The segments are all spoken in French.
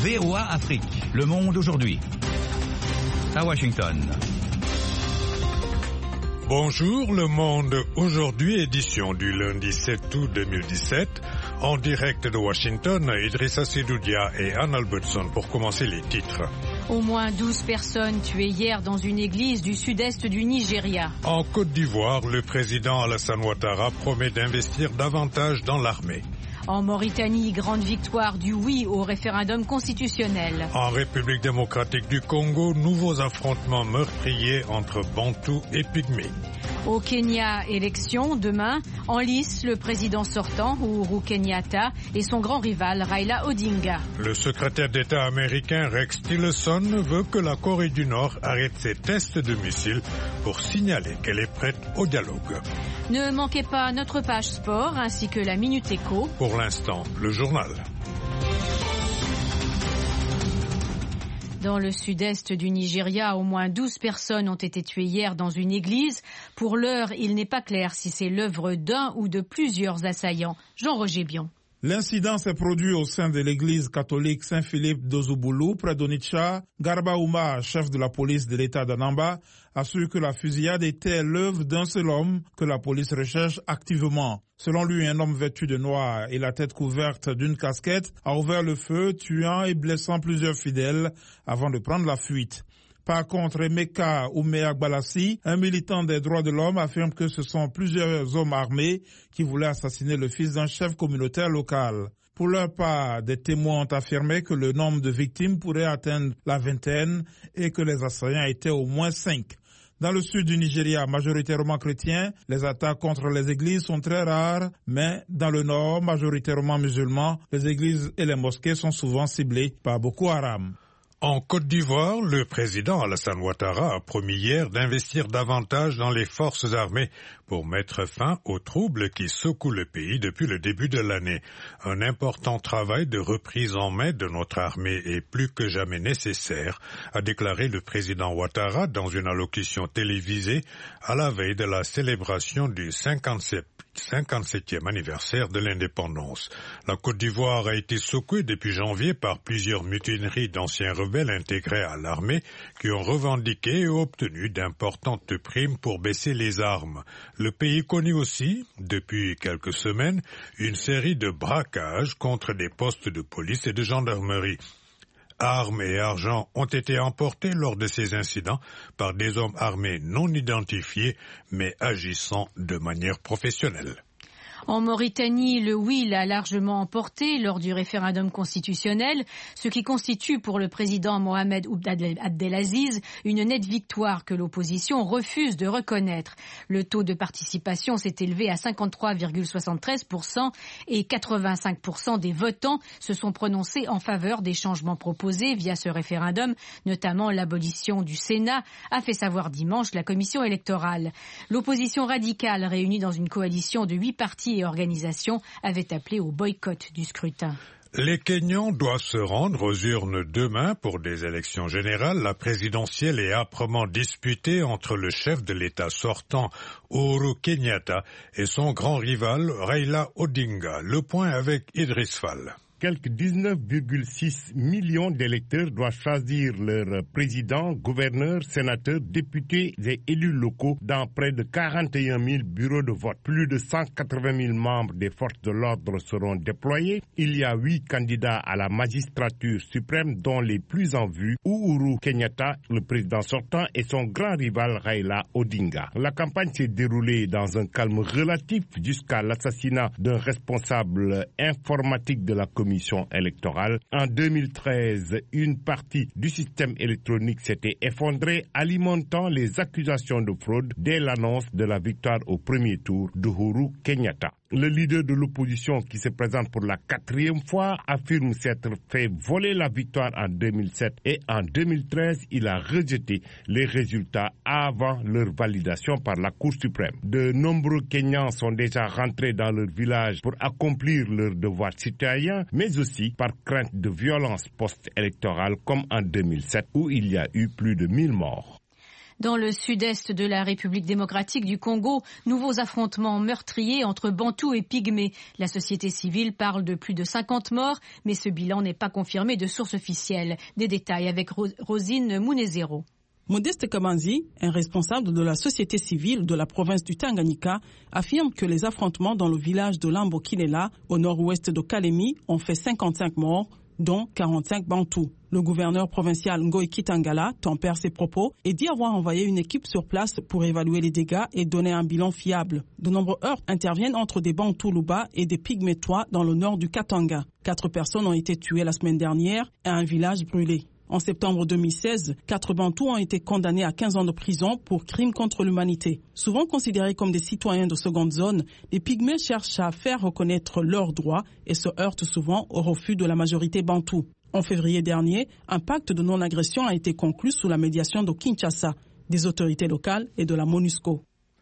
VOA Afrique, le monde aujourd'hui. À Washington. Bonjour, le monde aujourd'hui, édition du lundi 7 août 2017. En direct de Washington, Idrissa Sidoudia et Anne Albertson pour commencer les titres. Au moins 12 personnes tuées hier dans une église du sud-est du Nigeria. En Côte d'Ivoire, le président Alassane Ouattara promet d'investir davantage dans l'armée. En Mauritanie, grande victoire du oui au référendum constitutionnel. En République démocratique du Congo, nouveaux affrontements meurtriers entre Bantous et Pygmées. Au Kenya, élection demain. En lice, le président sortant, Uhuru Kenyatta, et son grand rival, Raila Odinga. Le secrétaire d'État américain Rex Tillerson veut que la Corée du Nord arrête ses tests de missiles pour signaler qu'elle est prête au dialogue. Ne manquez pas notre page sport ainsi que la Minute Éco. Pour l'instant, le journal. Dans le sud-est du Nigeria, au moins 12 personnes ont été tuées hier dans une église. Pour l'heure, il n'est pas clair si c'est l'œuvre d'un ou de plusieurs assaillants. Jean-Roger Bion. L'incident s'est produit au sein de l'église catholique Saint-Philippe d'Ozubulu, près d'Onitsha. Garba Ouma, chef de la police de l'État d'Anambra, assure que la fusillade était l'œuvre d'un seul homme que la police recherche activement. Selon lui, un homme vêtu de noir et la tête couverte d'une casquette a ouvert le feu, tuant et blessant plusieurs fidèles avant de prendre la fuite. Par contre, Emeka Umeagbalassi, un militant des droits de l'homme, affirme que ce sont plusieurs hommes armés qui voulaient assassiner le fils d'un chef communautaire local. Pour leur part, des témoins ont affirmé que le nombre de victimes pourrait atteindre la vingtaine et que les assaillants étaient au moins 5. Dans le sud du Nigeria, majoritairement chrétien, les attaques contre les églises sont très rares, mais dans le nord, majoritairement musulmans, les églises et les mosquées sont souvent ciblées par Boko Haram. En Côte d'Ivoire, le président Alassane Ouattara a promis hier d'investir davantage dans les forces armées pour mettre fin aux troubles qui secouent le pays depuis le début de l'année. Un important travail de reprise en main de notre armée est plus que jamais nécessaire, a déclaré le président Ouattara dans une allocution télévisée à la veille de la célébration du 57e anniversaire de l'indépendance. La Côte d'Ivoire a été secouée depuis janvier par plusieurs mutineries d'anciens rebelles intégrés à l'armée qui ont revendiqué et obtenu d'importantes primes pour baisser les armes. Le pays connaît aussi, depuis quelques semaines, une série de braquages contre des postes de police et de gendarmerie. Armes et argent ont été emportés lors de ces incidents par des hommes armés non identifiés, mais agissant de manière professionnelle. En Mauritanie, le oui l'a largement emporté lors du référendum constitutionnel, ce qui constitue pour le président Mohamed Ould Abdelaziz une nette victoire que l'opposition refuse de reconnaître. Le taux de participation s'est élevé à 53,73% et 85% des votants se sont prononcés en faveur des changements proposés via ce référendum, notamment l'abolition du Sénat, a fait savoir dimanche la commission électorale. L'opposition radicale réunie dans une coalition de 8 partis et organisations avait appelé au boycott du scrutin. Les Kenyans doivent se rendre aux urnes demain pour des élections générales. La présidentielle est âprement disputée entre le chef de l'État sortant, Uhuru Kenyatta, et son grand rival, Raila Odinga. Le point avec Idriss Fall. Quelques 19,6 millions d'électeurs doivent choisir leur président, gouverneur, sénateur, députés et élus locaux dans près de 41 000 bureaux de vote. Plus de 180 000 membres des forces de l'ordre seront déployés. Il y a 8 candidats à la magistrature suprême, dont les plus en vue, Uhuru Kenyatta, le président sortant, et son grand rival Raila Odinga. La campagne s'est déroulée dans un calme relatif jusqu'à l'assassinat d'un responsable informatique de la commission électorale. En 2013, une partie du système électronique s'était effondrée, alimentant les accusations de fraude dès l'annonce de la victoire au premier tour d'Uhuru Kenyatta. Le leader de l'opposition, qui se présente pour la 4e fois, affirme s'être fait voler la victoire en 2007 et en 2013, il a rejeté les résultats avant leur validation par la Cour suprême. De nombreux Kenyans sont déjà rentrés dans leur village pour accomplir leurs devoirs citoyens, mais aussi par crainte de violence post-électorale comme en 2007 où il y a eu plus de 1000 morts. Dans le sud-est de la République démocratique du Congo, nouveaux affrontements meurtriers entre Bantous et Pygmées. La société civile parle de plus de 50 morts, mais ce bilan n'est pas confirmé de sources officielles. Des détails avec Rosine Munezero. Modeste Kamanzi, un responsable de la société civile de la province du Tanganyika, affirme que les affrontements dans le village de Lambo-Kilela, au nord-ouest de Kalemi, ont fait 55 morts, dont 45 Bantous. Le gouverneur provincial Ngoï Kitangala tempère ses propos et dit avoir envoyé une équipe sur place pour évaluer les dégâts et donner un bilan fiable. De nombreux heurts interviennent entre des Bantous Luba et des Pygmétois dans le nord du Katanga. 4 personnes ont été tuées la semaine dernière et un village brûlé. En septembre 2016, 4 Bantous ont été condamnés à 15 ans de prison pour crimes contre l'humanité. Souvent considérés comme des citoyens de seconde zone, les Pygmées cherchent à faire reconnaître leurs droits et se heurtent souvent au refus de la majorité Bantou. En février dernier, un pacte de non-agression a été conclu sous la médiation de Kinshasa, des autorités locales et de la MONUSCO.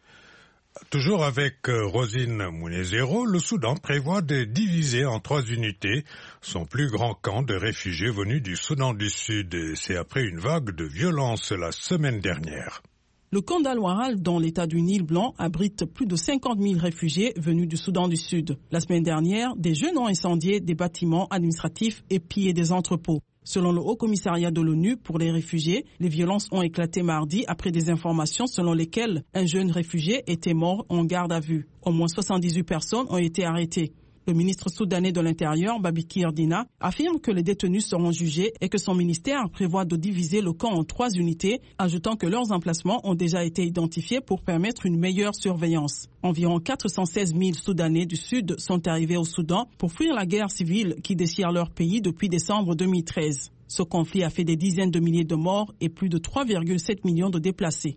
Toujours avec Rosine Munezero, le Soudan prévoit de diviser en 3 unités son plus grand camp de réfugiés venus du Soudan du Sud. C'est après une vague de violence la semaine dernière. Le camp d'Al-Waral, dans l'état du Nil blanc, abrite plus de 50 000 réfugiés venus du Soudan du Sud. La semaine dernière, des jeunes ont incendié des bâtiments administratifs et pillé des entrepôts. Selon le Haut Commissariat de l'ONU pour les réfugiés, les violences ont éclaté mardi après des informations selon lesquelles un jeune réfugié était mort en garde à vue. Au moins 78 personnes ont été arrêtées. Le ministre soudanais de l'Intérieur, Babikir Dina, affirme que les détenus seront jugés et que son ministère prévoit de diviser le camp en 3 unités, ajoutant que leurs emplacements ont déjà été identifiés pour permettre une meilleure surveillance. Environ 416 000 Soudanais du Sud sont arrivés au Soudan pour fuir la guerre civile qui déchire leur pays depuis décembre 2013. Ce conflit a fait des dizaines de milliers de morts et plus de 3,7 millions de déplacés.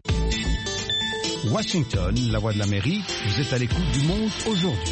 Washington, la voix de l'Amérique, vous êtes à l'écoute du Monde aujourd'hui.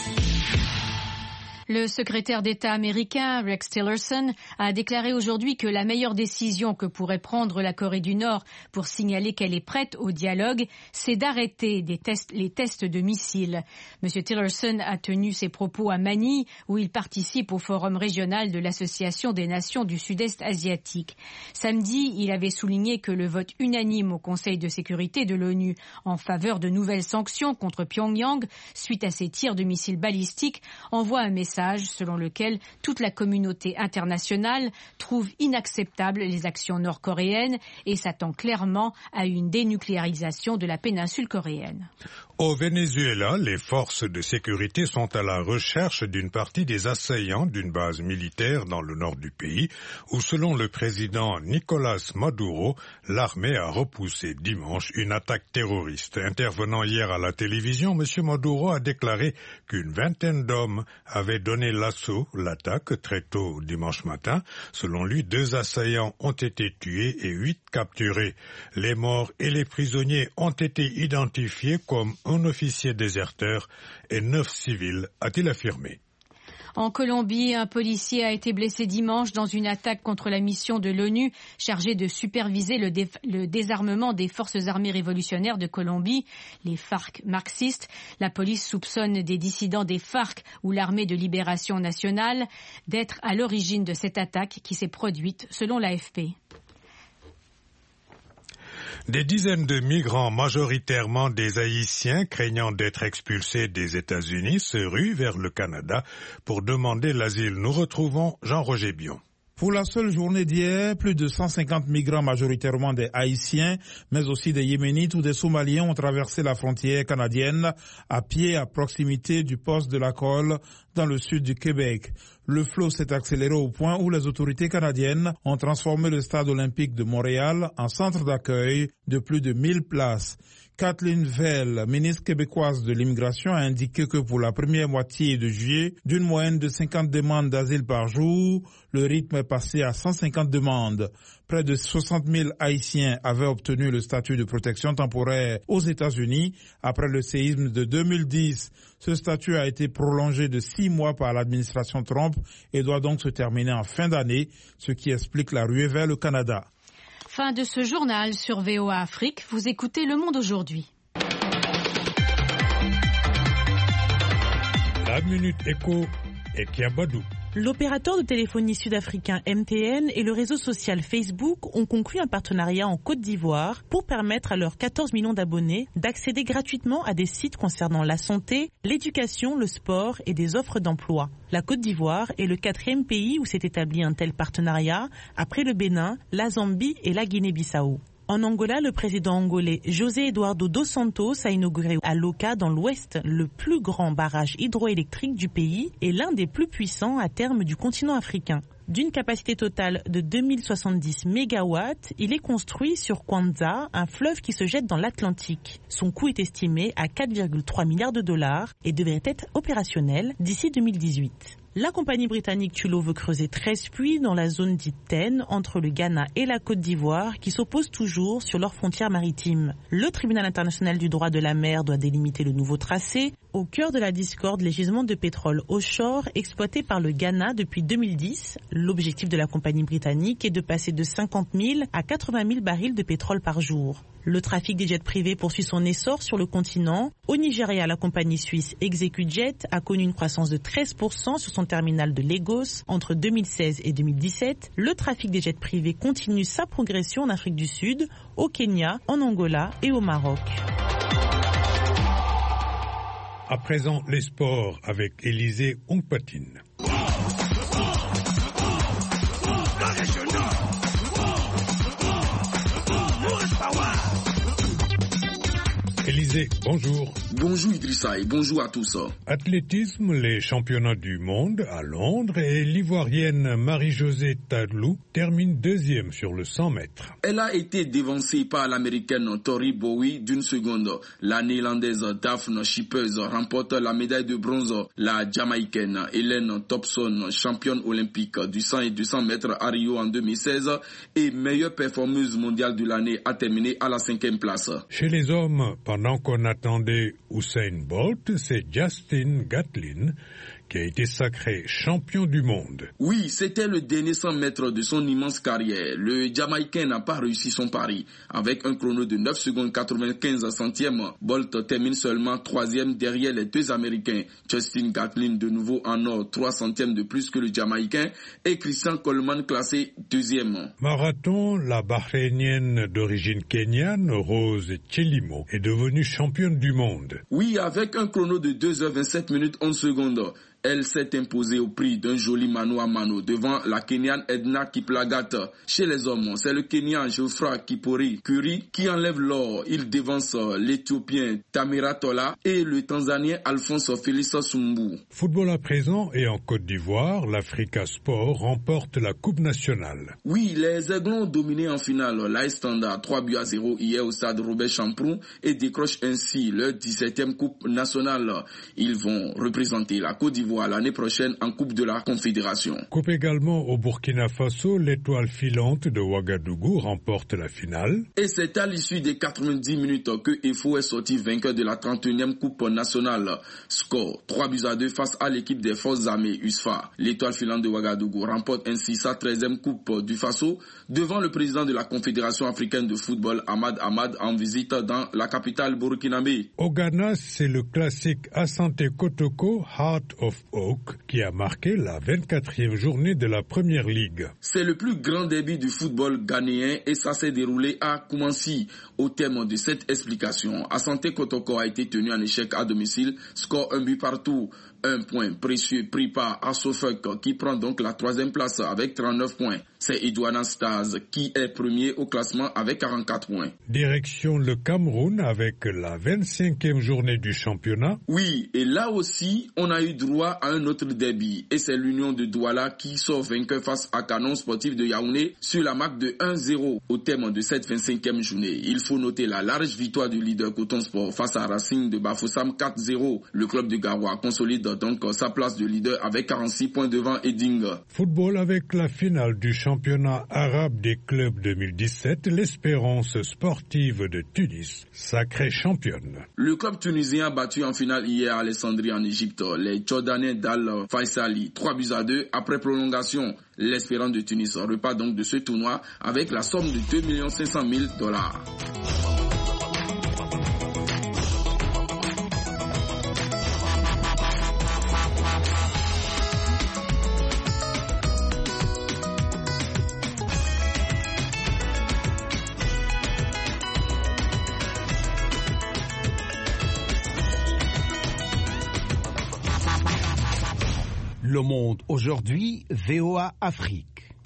Le secrétaire d'État américain Rex Tillerson a déclaré aujourd'hui que la meilleure décision que pourrait prendre la Corée du Nord pour signaler qu'elle est prête au dialogue, c'est d'arrêter les tests de missiles. M. Tillerson a tenu ses propos à Manille, où il participe au forum régional de l'Association des nations du Sud-Est asiatique. Samedi, il avait souligné que le vote unanime au Conseil de sécurité de l'ONU en faveur de nouvelles sanctions contre Pyongyang, suite à ses tirs de missiles balistiques, envoie un message selon lequel toute la communauté internationale trouve inacceptables les actions nord-coréennes et s'attend clairement à une dénucléarisation de la péninsule coréenne. Au Venezuela, les forces de sécurité sont à la recherche d'une partie des assaillants d'une base militaire dans le nord du pays, où selon le président Nicolás Maduro, l'armée a repoussé dimanche une attaque terroriste. Intervenant hier à la télévision, M. Maduro a déclaré qu'une vingtaine d'hommes avaient donné l'attaque très tôt dimanche matin. Selon lui, 2 assaillants ont été tués et 8 capturés. Les morts et les prisonniers ont été identifiés comme un officier déserteur et 9 civils, a-t-il affirmé. En Colombie, un policier a été blessé dimanche dans une attaque contre la mission de l'ONU chargée de superviser le désarmement des forces armées révolutionnaires de Colombie, les FARC marxistes. La police soupçonne des dissidents des FARC ou l'armée de libération nationale d'être à l'origine de cette attaque qui s'est produite selon l'AFP. Des dizaines de migrants, majoritairement des Haïtiens, craignant d'être expulsés des États-Unis, se ruent vers le Canada pour demander l'asile. Nous retrouvons Jean-Roger Bion. Pour la seule journée d'hier, plus de 150 migrants, majoritairement des Haïtiens, mais aussi des Yéménites ou des Somaliens, ont traversé la frontière canadienne à pied à proximité du poste de la Colle dans le sud du Québec. Le flot s'est accéléré au point où les autorités canadiennes ont transformé le stade olympique de Montréal en centre d'accueil de plus de 1000 places. Kathleen Vell, ministre québécoise de l'immigration, a indiqué que pour la première moitié de juillet, d'une moyenne de 50 demandes d'asile par jour, le rythme est passé à 150 demandes. Près de 60 000 Haïtiens avaient obtenu le statut de protection temporaire aux États-Unis après le séisme de 2010. Ce statut a été prolongé de 6 mois par l'administration Trump et doit donc se terminer en fin d'année, ce qui explique la ruée vers le Canada. Fin de ce journal sur VOA Afrique. Vous écoutez Le Monde aujourd'hui. La Minute Éco et Kiabadou. L'opérateur de téléphonie sud-africain MTN et le réseau social Facebook ont conclu un partenariat en Côte d'Ivoire pour permettre à leurs 14 millions d'abonnés d'accéder gratuitement à des sites concernant la santé, l'éducation, le sport et des offres d'emploi. La Côte d'Ivoire est le 4e pays où s'est établi un tel partenariat après le Bénin, la Zambie et la Guinée-Bissau. En Angola, le président angolais José Eduardo dos Santos a inauguré à Loka, dans l'ouest, le plus grand barrage hydroélectrique du pays et l'un des plus puissants à terme du continent africain. D'une capacité totale de 2070 MW, il est construit sur Kwanza, un fleuve qui se jette dans l'Atlantique. Son coût est estimé à 4,3 milliards de dollars et devrait être opérationnel d'ici 2018. La compagnie britannique Tullow veut creuser 13 puits dans la zone dite TEN entre le Ghana et la Côte d'Ivoire qui s'opposent toujours sur leurs frontières maritimes. Le tribunal international du droit de la mer doit délimiter le nouveau tracé. Au cœur de la discorde, les gisements de pétrole offshore exploités par le Ghana depuis 2010. L'objectif de la compagnie britannique est de passer de 50 000 à 80 000 barils de pétrole par jour. Le trafic des jets privés poursuit son essor sur le continent. Au Nigeria, la compagnie suisse ExecuJet a connu une croissance de 13% sur son terminal de Lagos entre 2016 et 2017. Le trafic des jets privés continue sa progression en Afrique du Sud, au Kenya, en Angola et au Maroc. À présent, les sports avec Élisée Ongpatine. Élisée, bonjour. Bonjour Idrissa et bonjour à tous. Athlétisme, les championnats du monde à Londres et l'Ivoirienne Marie-Josée Tadlou termine 2e sur le 100 mètres. Elle a été dévancée par l'américaine Tori Bowie d'une seconde. La néerlandaise Daphne Schippers remporte la médaille de bronze. La jamaïcaine Hélène Thompson, championne olympique du 100 et 200 mètres à Rio en 2016 et meilleure performeuse mondiale de l'année, a terminé à la 5e place. Chez les hommes, pendant qu'on attendait Usain Bolt, c'est Justin Gatlin qui a été sacré champion du monde. Oui, c'était le dernier 100 mètres de son immense carrière. Le Jamaïcain n'a pas réussi son pari. Avec un chrono de 9 secondes 95 centièmes, Bolt termine seulement 3e derrière les 2 Américains. Justin Gatlin de nouveau en or, 3 centièmes de plus que le Jamaïcain, et Christian Coleman classé 2e. Marathon, la Bahreïnienne d'origine kenyane, Rose Chelimo, est devenue championne du monde. Oui, avec un chrono de 2h27 minutes 11 secondes. Elle s'est imposée au prix d'un joli mano à mano devant la Kenyane Edna Kiplagat. Chez les hommes, c'est le Kenyan Geoffrey Kipori Kuri qui enlève l'or. Il devance l'Éthiopien Tamira Tola et le Tanzanien Alphonse Félix Sumbu. Football à présent et en Côte d'Ivoire, l'Africa Sport remporte la Coupe nationale. Oui, les Aiglons ont dominé en finale l'AS Standard 3-0 hier au stade Robert Champrou et décrochent ainsi leur 17e Coupe nationale. Ils vont représenter la Côte d'Ivoire l'année prochaine en Coupe de la Confédération. Coupe également au Burkina Faso, l'étoile filante de Ouagadougou remporte la finale. Et c'est à l'issue des 90 minutes que EFO est sorti vainqueur de la 31e Coupe nationale. Score 3-2 face à l'équipe des forces armées USFA. L'étoile filante de Ouagadougou remporte ainsi sa 13e Coupe du Faso devant le président de la Confédération africaine de football Ahmad Ahmad en visite dans la capitale burkinabé. Au Ghana, c'est le classique Asante Kotoko Heart of Oak qui a marqué la 24e journée de la Première Ligue. C'est le plus grand derby du football ghanéen et ça s'est déroulé à Koumassi. Au terme de cette explication, Asante Kotoko a été tenu en échec à domicile, score 1 but partout. Un point précieux pris par Asofek qui prend donc la 3e place avec 39 points. C'est Idouana Stars qui est premier au classement avec 44 points. Direction le Cameroun avec la 25e journée du championnat. Oui, et là aussi, on a eu droit à un autre derby. Et c'est l'Union de Douala qui sort vainqueur face à Canon Sportif de Yaoundé sur la marque de 1-0 au terme de cette 25e journée. Il faut noter la large victoire du leader Coton Sport face à Racing de Bafoussam 4-0. Le club de Garoua consolide donc sa place de leader avec 46 points devant Eding. Football avec la finale du championnat arabe des clubs 2017, l'Espérance sportive de Tunis, sacrée championne. Le club tunisien a battu en finale hier à Alexandrie en Égypte les Jordanais d'Al Faisali 3-2 après prolongation. L'Espérance de Tunis repart donc de ce tournoi avec la somme de 2 500 000 $. Le Monde aujourd'hui, VOA Afrique.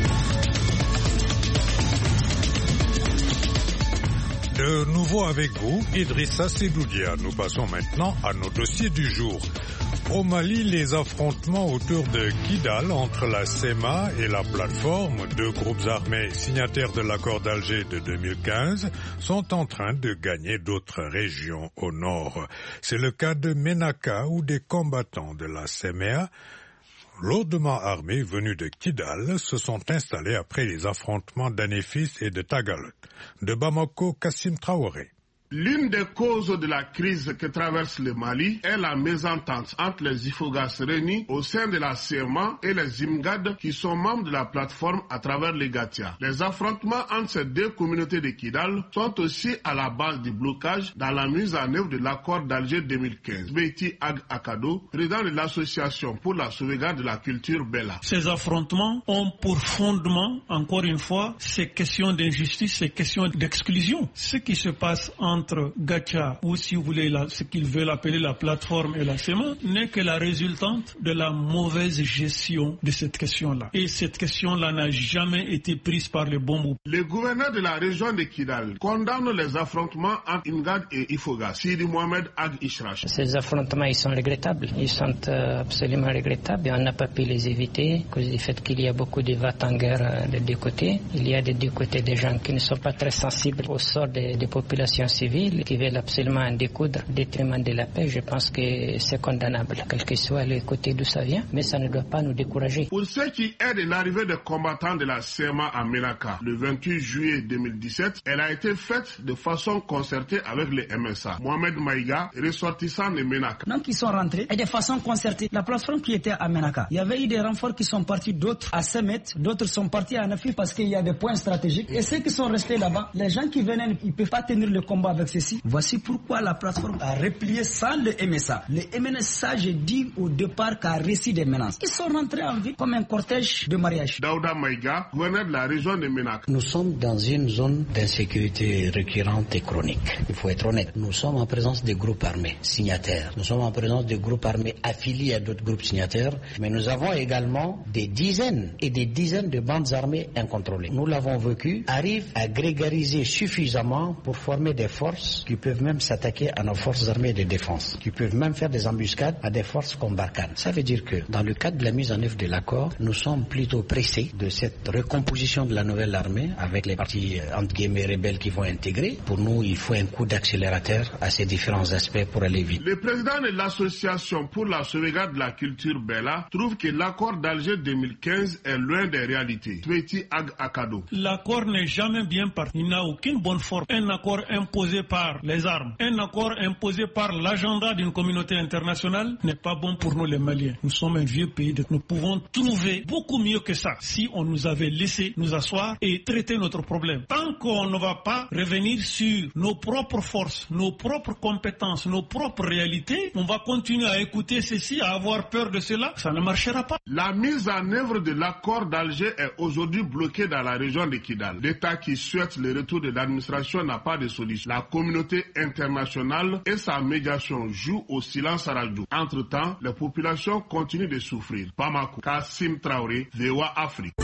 De nouveau avec vous, Idrissa Sedoudia. Nous passons maintenant à nos dossiers du jour. Au Mali, les affrontements autour de Kidal entre la CEMA et la plateforme, deux groupes armés signataires de l'accord d'Alger de 2015, sont en train de gagner d'autres régions au nord. C'est le cas de Menaka où des combattants de la CEMA, lourdement armés venus de Kidal, se sont installés après les affrontements d'Anefis et de Tagalot. De Bamako, Kassim Traoré. L'une des causes de la crise que traverse le Mali est la mésentente entre les Ifogas réunis au sein de la CEMA et les Imgad qui sont membres de la plateforme à travers les Gatia. Les affrontements entre ces deux communautés de Kidal sont aussi à la base du blocage dans la mise en œuvre de l'accord d'Alger 2015. Beiti Ag Akado, président de l'association pour la sauvegarde de la culture Bella. Ces affrontements ont pour fondement, encore une fois, ces questions d'injustice, ces questions d'exclusion. Ce qui se passe entre Gacha, ou si vous voulez ce qu'ils veulent appeler la plateforme et la CEMA, n'est que la résultante de la mauvaise gestion de cette question-là. Et cette question-là n'a jamais été prise par les bons mots. Le gouverneur de la région de Kidal condamne les affrontements entre Imgad et Ifoga. Sidi Mohamed Ag Ishrash. Ces affrontements, ils sont regrettables. Ils sont absolument regrettables et on n'a pas pu les éviter à cause du fait qu'il y a beaucoup de va-t-en-guerre des deux côtés. Il y a des deux côtés des gens qui ne sont pas très sensibles au sort des populations civiles, qui veulent absolument en découdre au détriment de la paix. Je pense que c'est condamnable, quel que soit le côté d'où ça vient, mais ça ne doit pas nous décourager. Pour ce qui est de l'arrivée des combattants de la CEMA à Menaka, le 28 juillet 2017, elle a été faite de façon concertée avec les MSA. Mohamed Maïga, ressortissant de Menaka. Donc ils sont rentrés et de façon concertée. La plateforme qui était à Menaka, il y avait eu des renforts qui sont partis, d'autres à Semet, d'autres sont partis à Nafi parce qu'il y a des points stratégiques. Et ceux qui sont restés là-bas, les gens qui venaient, ils ne peuvent pas tenir le combat avec ceci. Voici pourquoi la plateforme a replié sans le MSA. Le MSA, j'ai dit au départ, qu'a réussi des menaces. Ils sont rentrés en ville comme un cortège de mariage. Daouda Maïga, gouverneur de la région de Menaka. Nous sommes dans une zone d'insécurité récurrente et chronique. Il faut être honnête. Nous sommes en présence des groupes armés signataires. Nous sommes en présence des groupes armés affiliés à d'autres groupes signataires. Mais nous avons également des dizaines et des dizaines de bandes armées incontrôlées. Nous l'avons vécu, arrive à grégariser suffisamment pour former des forces qui peuvent même s'attaquer à nos forces armées de défense, qui peuvent même faire des embuscades à des forces comme Barkhane. Ça veut dire que dans le cadre de la mise en œuvre de l'accord, nous sommes plutôt pressés de cette recomposition de la nouvelle armée avec les partis entre guillemets rebelles qui vont intégrer. Pour nous, il faut un coup d'accélérateur à ces différents aspects pour aller vite. Le président de l'association pour la sauvegarde de la culture Bella trouve que l'accord d'Alger 2015 est loin des réalités. Tweeti Ag Akado. L'accord n'est jamais bien parti. Il n'a aucune bonne forme. Un accord imposé par les armes, un accord imposé par l'agenda d'une communauté internationale n'est pas bon pour nous les Maliens. Nous sommes un vieux pays, donc nous pouvons trouver beaucoup mieux que ça si on nous avait laissé nous asseoir et traiter notre problème. Tant qu'on ne va pas revenir sur nos propres forces, nos propres compétences, nos propres réalités, on va continuer à écouter ceci, à avoir peur de cela, ça ne marchera pas. La mise en œuvre de l'accord d'Alger est aujourd'hui bloquée dans la région de Kidal. L'État qui souhaite le retour de l'administration n'a pas de solution. La communauté internationale et sa médiation jouent au silence radio. Entre-temps, les populations continuent de souffrir. Bamako, Kassim Traoré, VOA Afrique.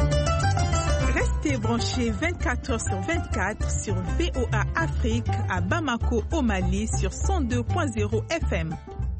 Restez branchés 24h/24 sur VOA Afrique à Bamako au Mali sur 102.0 FM.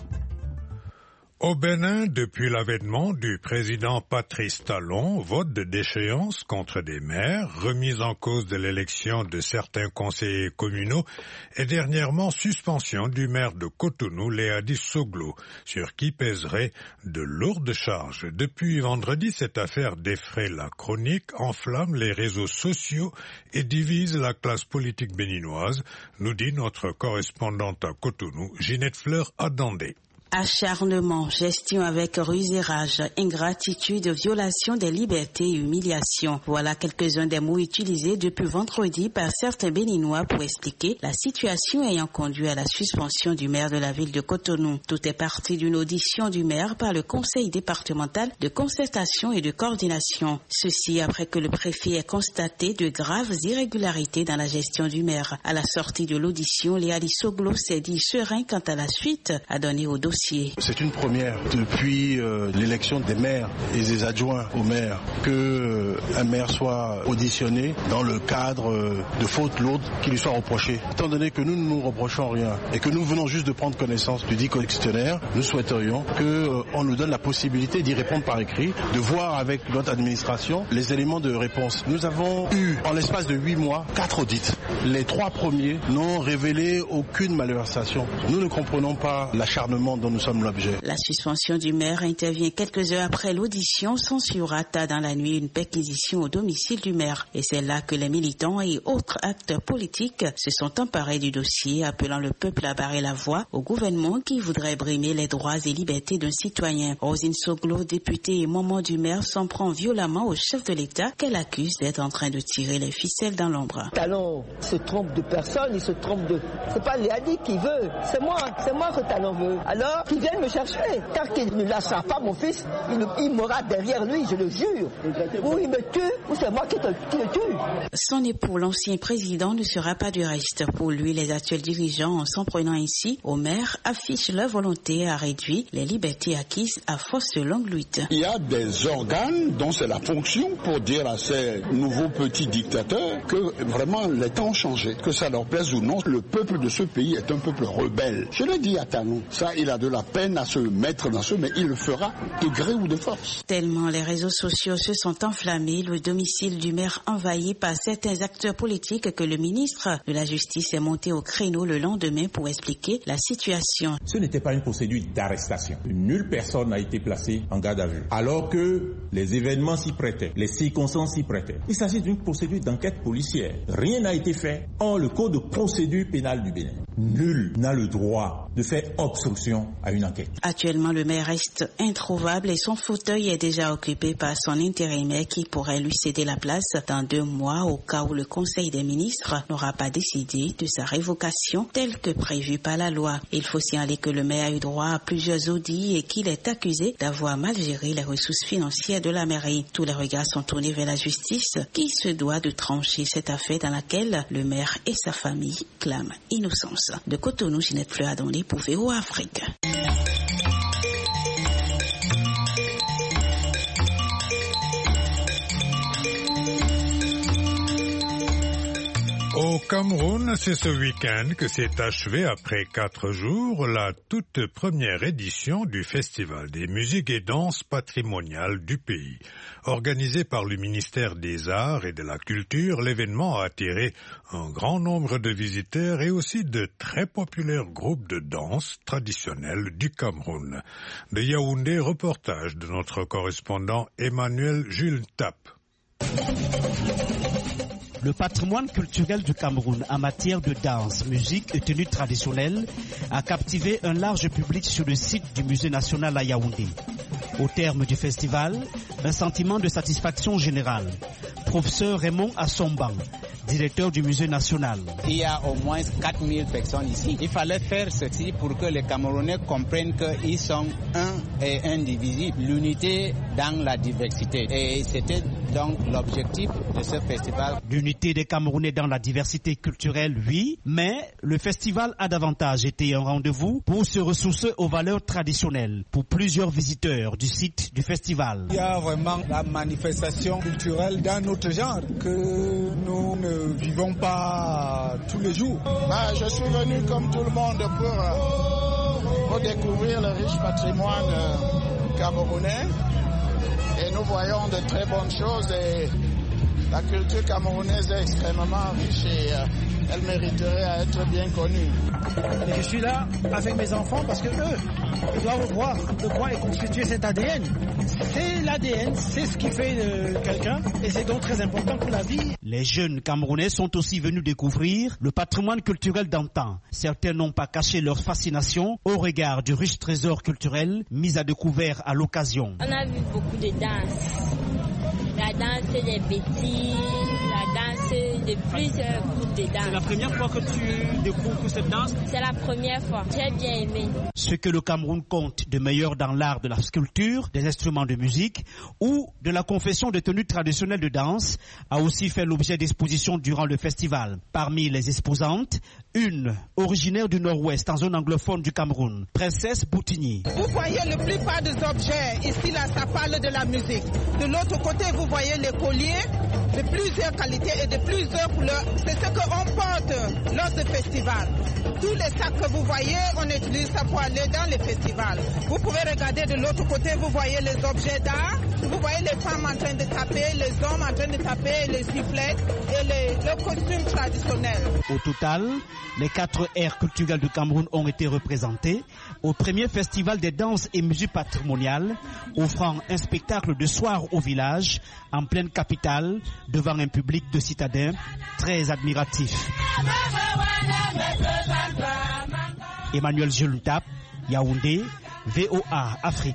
Au Bénin, depuis l'avènement du président Patrice Talon, vote de déchéance contre des maires, remise en cause de l'élection de certains conseillers communaux et dernièrement suspension du maire de Cotonou, Léadi Soglo, sur qui pèserait de lourdes charges. Depuis vendredi, cette affaire défraie la chronique, enflamme les réseaux sociaux et divise la classe politique béninoise, nous dit notre correspondante à Cotonou, Ginette Fleur Adandé. Acharnement, gestion avec ruse et rage, ingratitude, violation des libertés et humiliation. Voilà quelques-uns des mots utilisés depuis vendredi par certains Béninois pour expliquer la situation ayant conduit à la suspension du maire de la ville de Cotonou. Tout est parti d'une audition du maire par le conseil départemental de concertation et de coordination. Ceci après que le préfet ait constaté de graves irrégularités dans la gestion du maire. À la sortie de l'audition, Léadi Soglo s'est dit serein quant à la suite à donner au dossier dossier. C'est une première depuis l'élection des maires et des adjoints aux maires qu'un maire soit auditionné dans le cadre de fautes lourdes qui lui soient reprochées. Étant donné que nous ne nous reprochons rien et que nous venons juste de prendre connaissance du dit questionnaire, nous souhaiterions qu'on nous donne la possibilité d'y répondre par écrit, de voir avec notre administration les éléments de réponse. Nous avons eu en l'espace de 8 mois 4 audits. Les 3 premiers n'ont révélé aucune malversation. Nous ne comprenons pas l'acharnement dont nous sommes l'objet. La suspension du maire intervient quelques heures après l'audition censurée dans la nuit une perquisition au domicile du maire. Et c'est là que les militants et autres acteurs politiques se sont emparés du dossier, appelant le peuple à barrer la voie au gouvernement qui voudrait brimer les droits et libertés d'un citoyen. Rosine Soglo, députée et maman du maire, s'en prend violemment au chef de l'État qu'elle accuse d'être en train de tirer les ficelles dans l'ombre. Talon se trompe de personne, il se trompe de... C'est pas Léadi qui veut, c'est moi que Talon veut. Alors qu'il vienne me chercher. Car qu'il ne lâchera pas mon fils, il m'aura derrière lui, je le jure. Ou il me tue, ou c'est moi qui le tue. Son époux, l'ancien président, ne sera pas du reste. Pour lui, les actuels dirigeants, en s'en prenant ainsi au maire, affichent leur volonté à réduire les libertés acquises à force de longue lutte. Il y a des organes dont c'est la fonction pour dire à ces nouveaux petits dictateurs que vraiment les temps ont changé. Que ça leur plaise ou non, le peuple de ce pays est un peuple rebelle. Je le dis à Talon, ça il a de la peine à se mettre dans ce, mais il le fera de gré ou de force. Tellement les réseaux sociaux se sont enflammés, le domicile du maire envahi par certains acteurs politiques que le ministre de la Justice est monté au créneau le lendemain pour expliquer la situation. Ce n'était pas une procédure d'arrestation. Nulle personne n'a été placée en garde à vue. Alors que les événements s'y prêtaient, les circonstances s'y prêtaient. Il s'agit d'une procédure d'enquête policière. Rien n'a été fait. Or, le code de procédure pénale du Bénin, nul n'a le droit de faire obstruction à une enquête. Actuellement, le maire reste introuvable et son fauteuil est déjà occupé par son intérimaire qui pourrait lui céder la place dans 2 mois au cas où le Conseil des ministres n'aura pas décidé de sa révocation telle que prévue par la loi. Il faut signaler que le maire a eu droit à plusieurs audits et qu'il est accusé d'avoir mal géré les ressources financières de la mairie. Tous les regards sont tournés vers la justice qui se doit de trancher cette affaire dans laquelle le maire et sa famille clament innocence. De Cotonou, Ginette Fleur-Adonné pour VOA Afrique. Au Cameroun, c'est ce week-end que s'est achevée, après 4 jours, la toute première édition du Festival des musiques et danses patrimoniales du pays. Organisé par le ministère des Arts et de la Culture, l'événement a attiré un grand nombre de visiteurs et aussi de très populaires groupes de danse traditionnels du Cameroun. De Yaoundé, reportage de notre correspondant Emmanuel Jules Tap. Le patrimoine culturel du Cameroun en matière de danse, musique et tenues traditionnelles a captivé un large public sur le site du Musée national à Yaoundé. Au terme du festival, un sentiment de satisfaction générale. Professeur Raymond Assomban, directeur du Musée national. Il y a au moins 4000 personnes ici. Il fallait faire ceci pour que les Camerounais comprennent qu'ils sont un et indivisibles. L'unité dans la diversité. Et c'était donc l'objectif de ce festival. L'unité des Camerounais dans la diversité culturelle, oui, mais le festival a davantage été un rendez-vous pour se ressourcer aux valeurs traditionnelles pour plusieurs visiteurs du site du festival. Il y a vraiment la manifestation culturelle d'un autre genre que nous ne vivons pas tous les jours. Je suis venu comme tout le monde pour découvrir le riche patrimoine camerounais. Et nous voyons de très bonnes choses et la culture camerounaise est extrêmement riche et elle mériterait à être bien connue. Et je suis là avec mes enfants parce que eux, ils doivent voir de quoi est constitué cet ADN. C'est l'ADN, c'est ce qui fait quelqu'un et c'est donc très important pour la vie. Les jeunes Camerounais sont aussi venus découvrir le patrimoine culturel d'antan. Certains n'ont pas caché leur fascination au regard du riche trésor culturel mis à découvert à l'occasion. On a vu beaucoup de danse. La danse des bêtises, la danse dansé de plusieurs groupes de danse. C'est la première fois que tu découvres cette danse? C'est la première fois. J'ai bien aimé. Ce que le Cameroun compte de meilleur dans l'art de la sculpture, des instruments de musique ou de la confection de tenues traditionnelles de danse a aussi fait l'objet d'expositions durant le festival. Parmi les exposantes, une originaire du Nord-Ouest en zone anglophone du Cameroun, Princesse Boutigny. Vous voyez la plupart des objets ici là, ça parle de la musique. De l'autre côté, vous voyez les colliers de plusieurs qualités et de plusieurs couleurs. C'est ce qu'on porte lors du festival. Tous les sacs que vous voyez, on utilise ça pour aller dans les festivals. Vous pouvez regarder de l'autre côté, vous voyez les objets d'art, vous voyez les femmes en train de taper, les hommes en train de taper, les sifflets et le costume traditionnel. Au total, les 4 aires culturelles du Cameroun ont été représentées au premier festival des danses et musiques patrimoniales, offrant un spectacle de soir au village, en pleine capitale, devant un public de citadins très admiratif. Emmanuel Jeluntap, Yaoundé, VOA Afrique.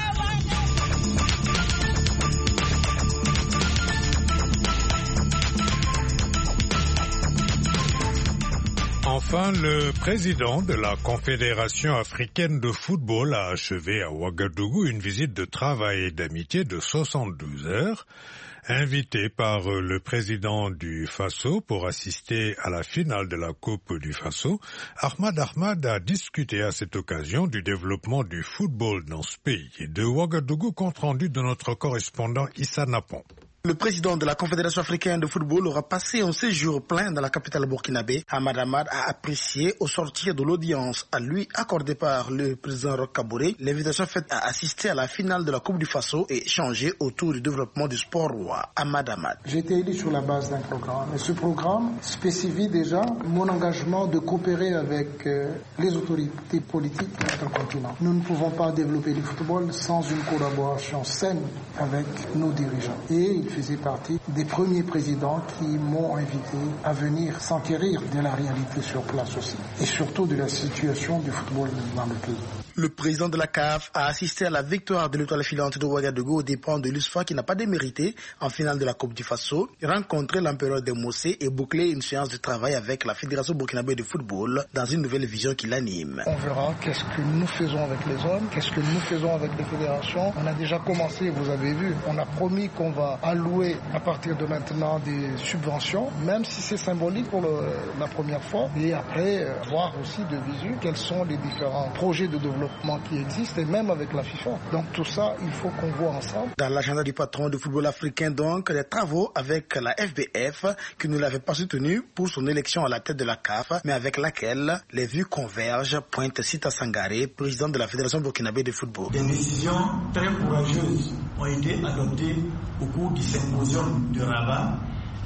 Enfin, le président de la Confédération africaine de football a achevé à Ouagadougou une visite de travail et d'amitié de 72 heures. Invité par le président du Faso pour assister à la finale de la Coupe du Faso, Ahmad Ahmad a discuté à cette occasion du développement du football dans ce pays. De Ouagadougou, compte rendu de notre correspondant Issa Napon. Le président de la Confédération africaine de football aura passé un séjour plein dans la capitale burkinabé. Ahmad Ahmad a apprécié au sortir de l'audience à lui accordée par le président Roch Kaboré l'invitation faite à assister à la finale de la Coupe du Faso et échanger autour du développement du sport roi. Ahmad Ahmad. J'ai été élu sur la base d'un programme et ce programme spécifie déjà mon engagement de coopérer avec les autorités politiques de notre continent. Nous ne pouvons pas développer le football sans une collaboration saine avec nos dirigeants. Et il faisait partie des premiers présidents qui m'ont invité à venir s'enquérir de la réalité sur place aussi, et surtout de la situation du football dans le pays. Le président de la CAF a assisté à la victoire de l'étoile filante de Ouagadougou aux dépens de l'USFA qui n'a pas démérité en finale de la Coupe du Faso, rencontré l'empereur des Mossé et bouclé une séance de travail avec la Fédération burkinabé de football dans une nouvelle vision qui l'anime. On verra qu'est-ce que nous faisons avec les hommes, qu'est-ce que nous faisons avec les fédérations. On a déjà commencé, vous avez vu, on a promis qu'on va allouer à partir de maintenant des subventions, même si c'est symbolique pour la première fois, et après voir aussi de visu quels sont les différents projets de développement qui existent, et même avec la FIFA. Donc tout ça, il faut qu'on voit ensemble. Dans l'agenda du patron du football africain, donc, les travaux avec la FBF, qui ne l'avait pas soutenu pour son élection à la tête de la CAF, mais avec laquelle les vues convergent, pointe Sita Sangaré, président de la Fédération burkinabé de football. Des décisions très courageuses ont été adoptées au cours du symposium de Rabat,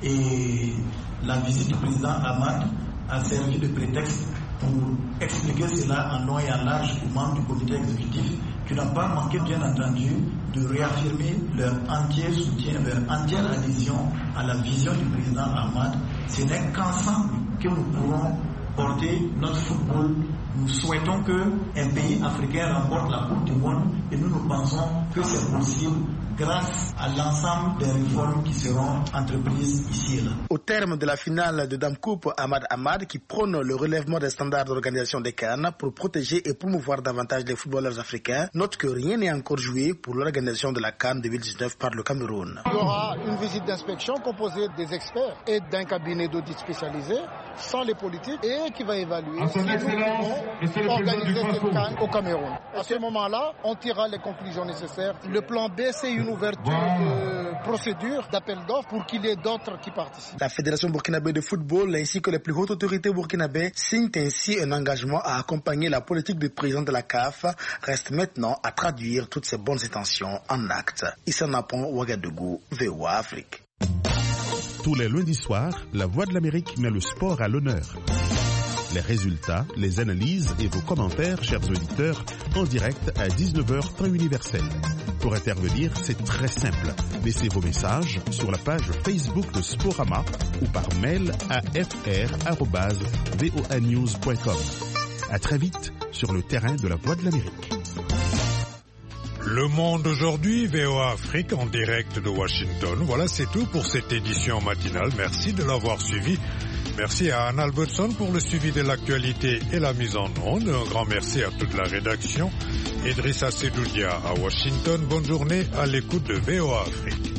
et la visite du président Ahmad a servi de prétexte pour expliquer cela en long et en large aux membres du comité exécutif qui n'ont pas manqué, bien entendu, de réaffirmer leur entier soutien, leur entière adhésion à la vision du président Ahmad. Ce n'est qu'ensemble que nous pourrons porter notre football. Nous souhaitons qu'un pays africain remporte la Coupe du Monde et nous pensons que c'est possible grâce à l'ensemble des réformes qui seront entreprises ici et là. Au terme de la finale de Dame Coupe, Ahmad Ahmad, qui prône le relèvement des standards d'organisation des CAN pour protéger et promouvoir davantage les footballeurs africains, note que rien n'est encore joué pour l'organisation de la CAN 2019 par le Cameroun. Il y aura une visite d'inspection composée des experts et d'un cabinet d'audit spécialisé, sans les politiques, et qui va évaluer si nous pouvons organiser cette CAN au Cameroun. À ce moment-là, on tirera les conclusions nécessaires. Le plan B, c'est une ouverture de procédure d'appel d'offres pour qu'il y ait d'autres qui participent. La Fédération burkinabé de football ainsi que les plus hautes autorités burkinabées signent ainsi un engagement à accompagner la politique du président de la CAF. Reste maintenant à traduire toutes ces bonnes intentions en actes. Issa Napon, Ouagadougou, VOA Afrique. Tous les lundis soirs, la Voix de l'Amérique met le sport à l'honneur. Les résultats, les analyses et vos commentaires, chers auditeurs, en direct à 19h temps universel. Pour intervenir, c'est très simple. Laissez vos messages sur la page Facebook de Sporama ou par mail à fr@voanews.com. À très vite sur le terrain de la Voix de l'Amérique. Le Monde aujourd'hui, VOA Afrique en direct de Washington. Voilà, c'est tout pour cette édition matinale. Merci de l'avoir suivi. Merci à Anne Albertson pour le suivi de l'actualité et la mise en onde. Un grand merci à toute la rédaction. Idrissa Sedoudia à Washington. Bonne journée à l'écoute de VOA Afrique.